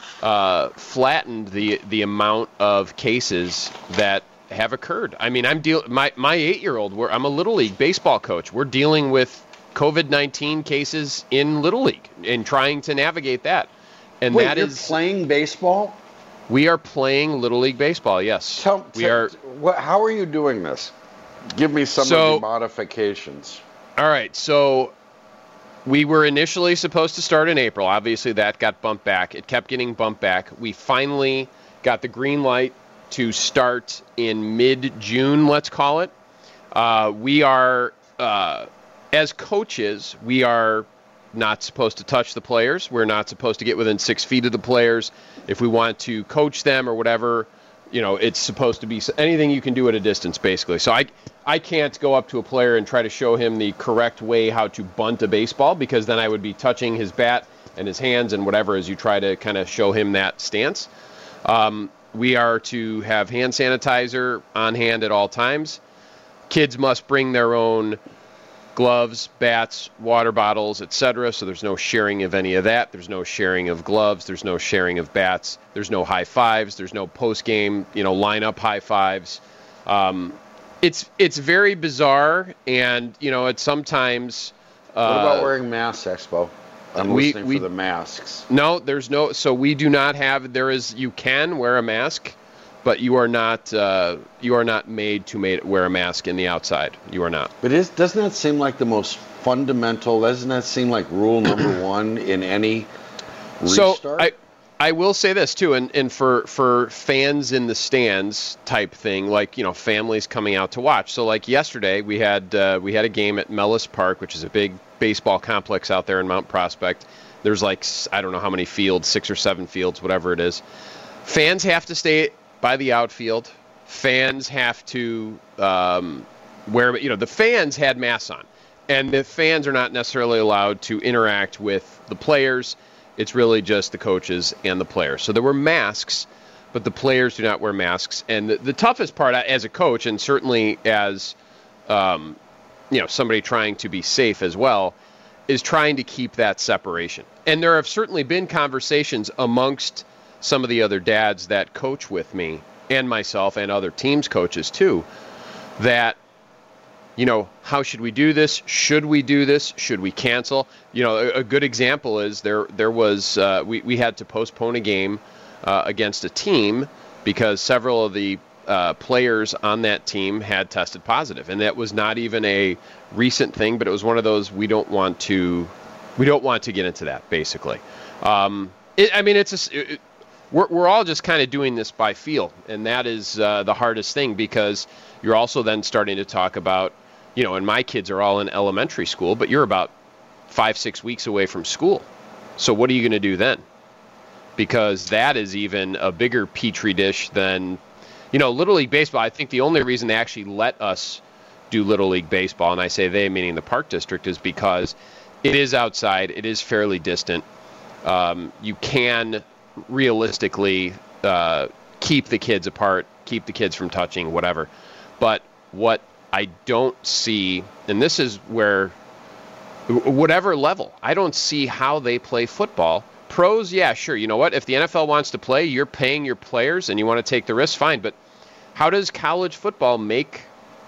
uh, flattened the the amount of cases that have occurred? I mean, I'm deal my my eight-year-old. We're, I'm a Little League baseball coach. We're dealing with COVID nineteen cases in Little League and trying to navigate that. And Wait, that you're is playing baseball? We are playing Little League baseball. Yes. Tell, we tell- are. What, how are you doing this? Give me some So- of the modifications. All right, so we were initially supposed to start in April. Obviously, that got bumped back. It kept getting bumped back. We finally got the green light to start in mid-June, let's call it. Uh, we are, uh, as coaches, we are not supposed to touch the players. We're not supposed to get within six feet of the players. If we want to coach them or whatever, you know, it's supposed to be anything you can do at a distance, basically. So I I can't go up to a player and try to show him the correct way how to bunt a baseball, because then I would be touching his bat and his hands and whatever as you try to kind of show him that stance. Um, we are to have hand sanitizer on hand at all times. Kids must bring their own gloves, bats, water bottles, et cetera. So there's no sharing of any of that. There's no sharing of gloves. There's no sharing of bats. There's no high fives. There's no post-game, you know, lineup high fives. Um, it's it's very bizarre, and you know, it's sometimes. Uh, What about wearing masks, Expo? I'm we- listening we- for the masks. No, there's no. So we do not have. There is. You can wear a mask, but you are not. Uh, you are not made to made, wear a mask in the outside. You are not. But is, doesn't that seem like the most fundamental? Doesn't that seem like rule number one in any restart? So I, I will say this too, and, and for, for fans in the stands type thing, like, you know, families coming out to watch. So like yesterday, we had uh, we had a game at Mellis Park, which is a big baseball complex out there in Mount Prospect. There's like, I don't know how many fields, six or seven fields, whatever it is. Fans have to stay by the outfield. Fans have to um, wear, you know, the fans had masks on, and the fans are not necessarily allowed to interact with the players. It's really just the coaches and the players. So there were masks, but the players do not wear masks. And the, the toughest part as a coach, and certainly as um, you know, somebody trying to be safe as well, is trying to keep that separation. And there have certainly been conversations amongst some of the other dads that coach with me, and myself and other teams' coaches too, that, you know, how should we do this? Should we do this? Should we cancel? You know, a, a good example is there there was, uh, we, we had to postpone a game uh, against a team because several of the uh, players on that team had tested positive. And that was not even a recent thing, but it was one of those, we don't want to, we don't want to get into that, basically. Um, it, I mean, it's a, it, We're, we're all just kind of doing this by feel, and that is uh, the hardest thing, because you're also then starting to talk about, you know, and my kids are all in elementary school, but you're about five, six weeks away from school. So what are you going to do then? Because that is even a bigger petri dish than, you know, Little League Baseball. I think the only reason they actually let us do Little League Baseball, and I say they, meaning the Park District, is because it is outside, it is fairly distant. Um, you can realistically uh, keep the kids apart, keep the kids from touching, whatever. But what I don't see, and this is where, whatever level, I don't see how they play football. Pros, yeah, sure. You know what? If the N F L wants to play, you're paying your players and you want to take the risk, fine. But how does college football make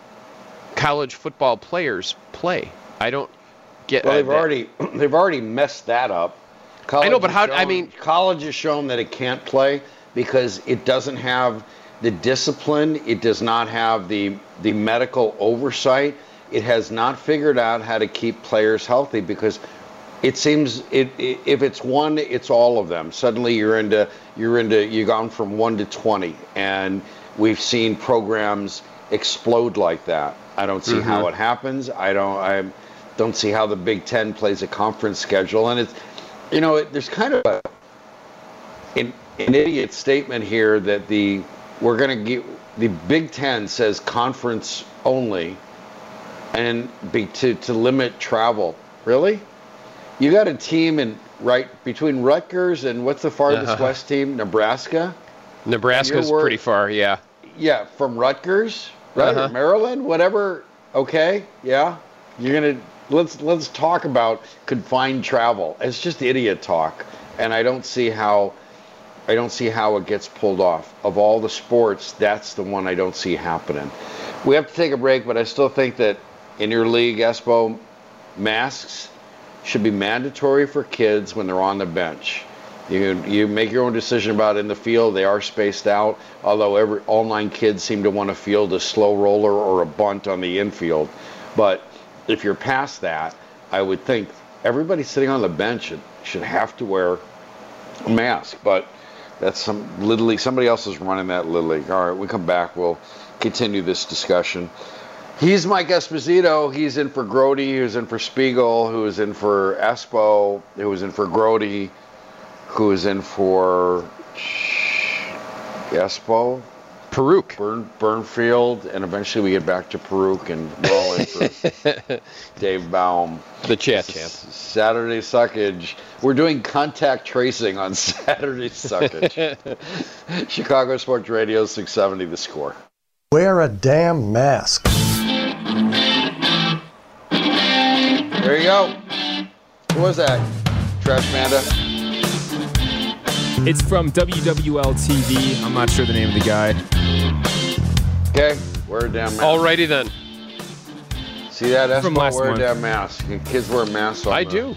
college football players play? I don't get. Well, they've uh, already they've already messed that up. College I know, but how? Shown, I mean, college has shown that it can't play because it doesn't have the discipline. It does not have the the medical oversight. It has not figured out how to keep players healthy because it seems it, it if it's one, it's all of them. Suddenly you're into you're into you've gone from one to twenty, and we've seen programs explode like that. I don't see mm-hmm. how it happens. I don't I don't see how the Big Ten plays a conference schedule, and it's you know it, there's kind of a an, an idiot statement here that the we're going to get the Big Ten says conference only, and be to to limit travel. Really? You got a team in right between Rutgers and what's the farthest uh-huh. west team? Nebraska. Nebraska's wor- pretty far, yeah. Yeah, from Rutgers, right? Uh-huh. Or Maryland, whatever. Okay, yeah. You're gonna let's let's talk about confined travel. It's just idiot talk, and I don't see how I don't see how it gets pulled off. Of all the sports, that's the one I don't see happening. We have to take a break, but I still think that in your league, Espo, masks should be mandatory for kids when they're on the bench. You you make your own decision about it in the field. They are spaced out, although every all nine kids seem to want to field a slow roller or a bunt on the infield. But if you're past that, I would think everybody sitting on the bench should, should have to wear a mask. But that's some Little League. Somebody else is running that Little League. All right, we come back. We'll continue this discussion. He's Mike Esposito. He's in for Grody, who's in for Spiegel, who is in for Espo, who is in for Grody, who is in for Espo, Peruk, Burn, Burnfield, and eventually we get back to Peruk, and we're all in for Dave Baum. The chat champ. Saturday Suckage. We're doing contact tracing on Saturday Suckage. Chicago Sports Radio, six seventy The Score. Wear a damn mask. There you go. Who was that? Trash Manda? It's from W W L T V. I'm not sure the name of the guy. Okay, wear a damn mask. Alrighty then. See that? That's from last wear month. a damn mask. Kids wear masks on I the, do.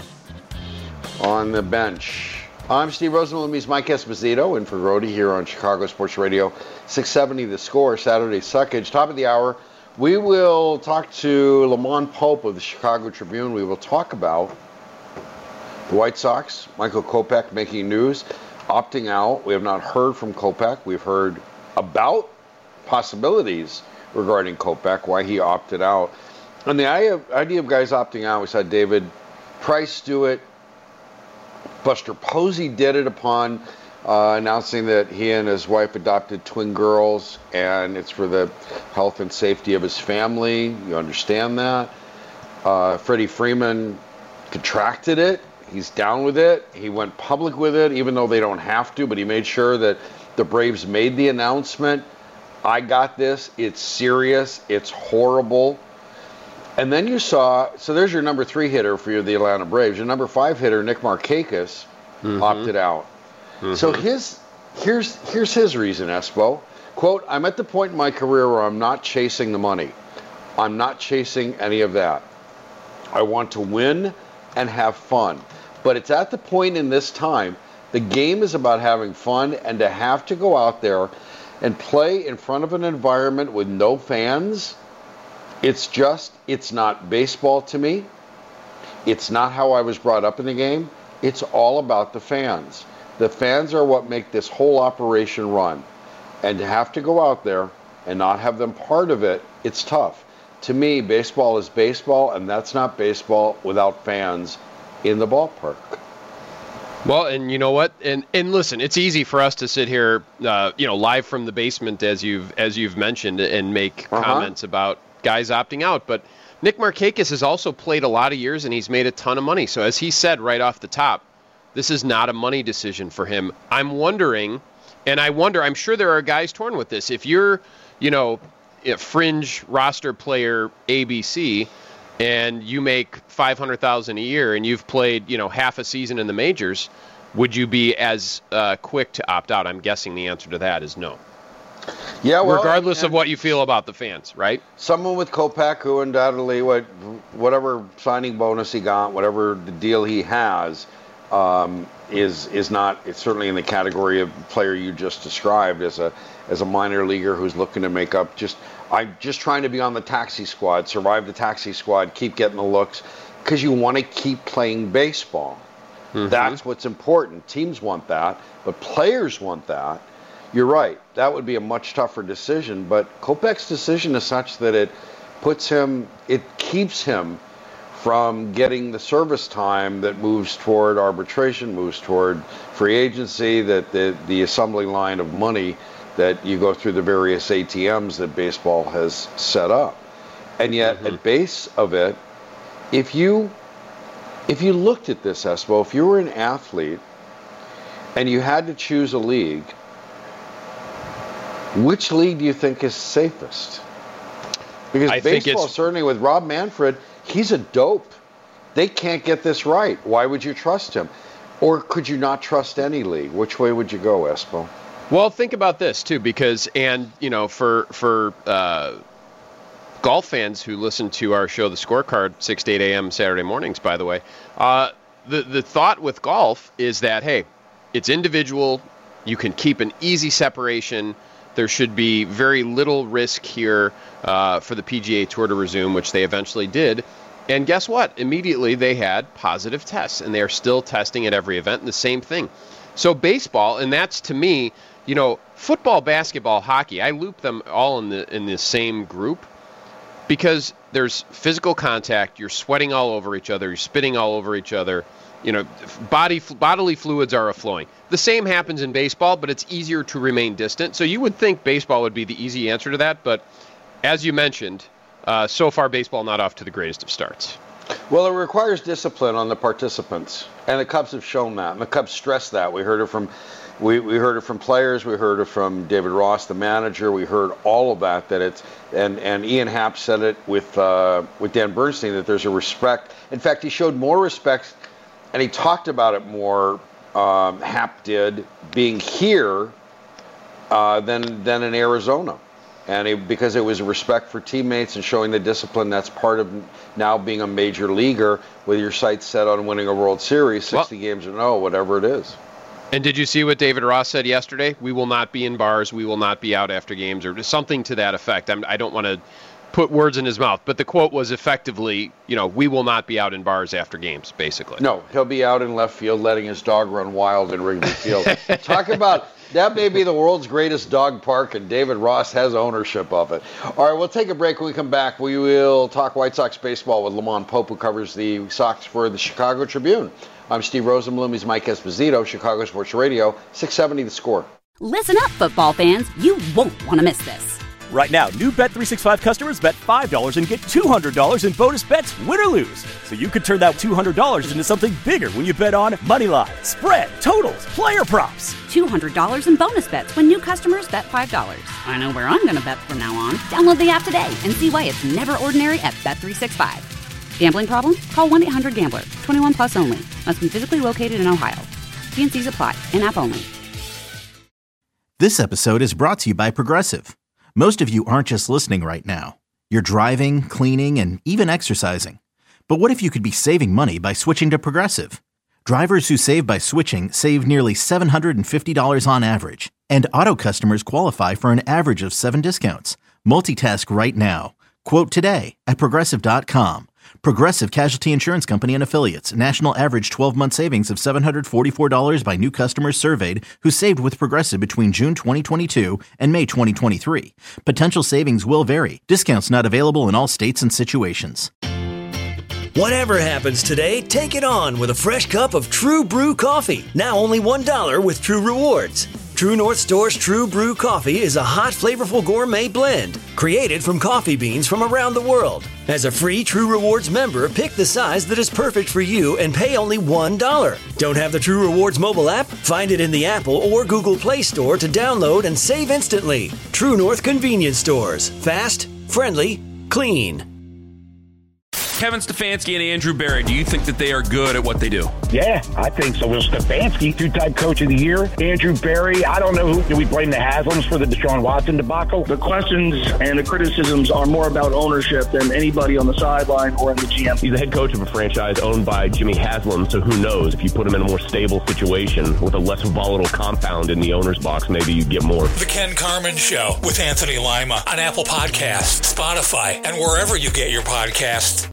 on the bench. I'm Steve Rosenbloom. He's Mike Esposito in for Grody here on Chicago Sports Radio, six seventy The Score, Saturday Suckage. Top of the hour, we will talk to Lamont Pope of the Chicago Tribune. We will talk about the White Sox, Michael Kopech making news, opting out. We have not heard from Kopech. We've heard about possibilities regarding Kopech, why he opted out. And the idea of guys opting out, we saw David Price do it. Buster Posey did it upon uh, announcing that he and his wife adopted twin girls, and it's for the health and safety of his family. You understand that. Uh, Freddie Freeman contracted it. He's down with it. He went public with it, even though they don't have to, but he made sure that the Braves made the announcement. I got this. It's serious. It's horrible. And then you saw, so there's your number three hitter for the Atlanta Braves. Your number five hitter, Nick Markakis, mm-hmm. opted out. Mm-hmm. So his here's here's his reason, Espo. Quote, I'm at the point in my career where I'm not chasing the money. I'm not chasing any of that. I want to win and have fun. But it's at the point in this time, the game is about having fun, and to have to go out there and play in front of an environment with no fans, it's just, it's not baseball to me. It's not how I was brought up in the game. It's all about the fans. The fans are what make this whole operation run. And to have to go out there and not have them part of it, it's tough. To me, baseball is baseball, and that's not baseball without fans in the ballpark. Well, and you know what? And and listen, it's easy for us to sit here, uh, you know, live from the basement, as you've as you've mentioned, and make uh-huh. comments about guys opting out. But Nick Markakis has also played a lot of years, and he's made a ton of money. So as he said right off the top, this is not a money decision for him. I'm wondering, and I wonder, I'm sure there are guys torn with this. If you're, you know, a fringe roster player A B C, and you make five hundred thousand dollars a year, and you've played, you know, half a season in the majors, would you be as uh, quick to opt out? I'm guessing the answer to that is no. Yeah, well, regardless and, of what you feel about the fans, right? Someone with Kopech, who undoubtedly, what, whatever signing bonus he got, whatever the deal he has, um, is is not. It's certainly in the category of player you just described as a as a minor leaguer who's looking to make up. Just I'm just trying to be on the taxi squad, survive the taxi squad, keep getting the looks, because you want to keep playing baseball. Mm-hmm. That's what's important. Teams want that, but players want that. You're right. That would be a much tougher decision, but Kopech's decision is such that it puts him, it keeps him from getting the service time that moves toward arbitration, moves toward free agency, that the, the assembly line of money that you go through the various A T Ms that baseball has set up. And yet, mm-hmm. at base of it, if you if you looked at this, Espo, if you were an athlete and you had to choose a league, which league do you think is safest? Because I baseball, certainly with Rob Manfred, he's a dope. They can't get this right. Why would you trust him? Or could you not trust any league? Which way would you go, Espo? Well, think about this, too, because, and, you know, for for uh, golf fans who listen to our show, The Scorecard, six to eight a.m. Saturday mornings, by the way, uh, the, the thought with golf is that, hey, it's individual. You can keep an easy separation. There should be very little risk here uh, for the P G A Tour to resume, which they eventually did. And guess what? Immediately they had positive tests, and they are still testing at every event, and the same thing. So baseball, and that's to me, you know, football, basketball, hockey, I loop them all in the in the same group because there's physical contact, you're sweating all over each other, you're spitting all over each other, you know, body bodily fluids are flowing. The same happens in baseball, but it's easier to remain distant. So you would think baseball would be the easy answer to that, but as you mentioned, uh, so far baseball not off to the greatest of starts. Well, it requires discipline on the participants, and the Cubs have shown that, and the Cubs stress that. We heard it from, we, we heard it from players, we heard it from David Ross, the manager. We heard all of that. That it's and and Ian Happ said it with uh, with Dan Bernstein that there's a respect. In fact, he showed more respect, and he talked about it more. Um, Happ did being here uh, than than in Arizona. And it, because it was respect for teammates and showing the discipline that's part of now being a major leaguer with your sights set on winning a World Series, sixty well, games or no, whatever it is. And did you see what David Ross said yesterday? We will not be in bars. We will not be out after games, or something to that effect. I'm, I don't want to put words in his mouth, but the quote was effectively, you know, we will not be out in bars after games, basically. No, he'll be out in left field letting his dog run wild in Wrigley Field. Talk about... That may be the world's greatest dog park, and David Ross has ownership of it. All right, we'll take a break. When we come back, we will talk White Sox baseball with Lamont Pope, who covers the Sox for the Chicago Tribune. I'm Steve Rosenblum. He's Mike Esposito, Chicago Sports Radio, six seventy The Score. Listen up, football fans. You won't want to miss this. Right now, new Bet three sixty-five customers bet five dollars and get two hundred dollars in bonus bets, win or lose. So you could turn that two hundred dollars into something bigger when you bet on money line, spread, totals, player props. two hundred dollars in bonus bets when new customers bet five dollars. I know where I'm going to bet from now on. Download the app today and see why it's never ordinary at Bet three sixty-five. Gambling problem? Call one eight hundred gambler. twenty-one plus only. Must be physically located in Ohio. T and C's apply. In-app only. This episode is brought to you by Progressive. Most of you aren't just listening right now. You're driving, cleaning, and even exercising. But what if you could be saving money by switching to Progressive? Drivers who save by switching save nearly seven hundred fifty dollars on average. And auto customers qualify for an average of seven discounts. Multitask right now. Quote today at Progressive dot com. Progressive Casualty Insurance Company and Affiliates. National average twelve-month savings of seven hundred forty-four dollars by new customers surveyed who saved with Progressive between June twenty twenty-two and May twenty twenty-three. Potential savings will vary. Discounts not available in all states and situations. Whatever happens today, take it on with a fresh cup of True Brew coffee. Now only one dollar with True Rewards. True North Store's True Brew Coffee is a hot, flavorful gourmet blend created from coffee beans from around the world. As a free True Rewards member, pick the size that is perfect for you and pay only one dollar. Don't have the True Rewards mobile app? Find it in the Apple or Google Play Store to download and save instantly. True North Convenience Stores. Fast, friendly, clean. Kevin Stefanski and Andrew Berry, do you think that they are good at what they do? Yeah, I think so. Well, Stefanski, two-time coach of the year. Andrew Berry, I don't know who. Do we blame the Haslams for the Deshaun Watson debacle? The questions and the criticisms are more about ownership than anybody on the sideline or in the G M. He's the head coach of a franchise owned by Jimmy Haslam, so who knows? If you put him in a more stable situation with a less volatile compound in the owner's box, maybe you get more. The Ken Carman Show with Anthony Lima on Apple Podcasts, Spotify, and wherever you get your podcasts.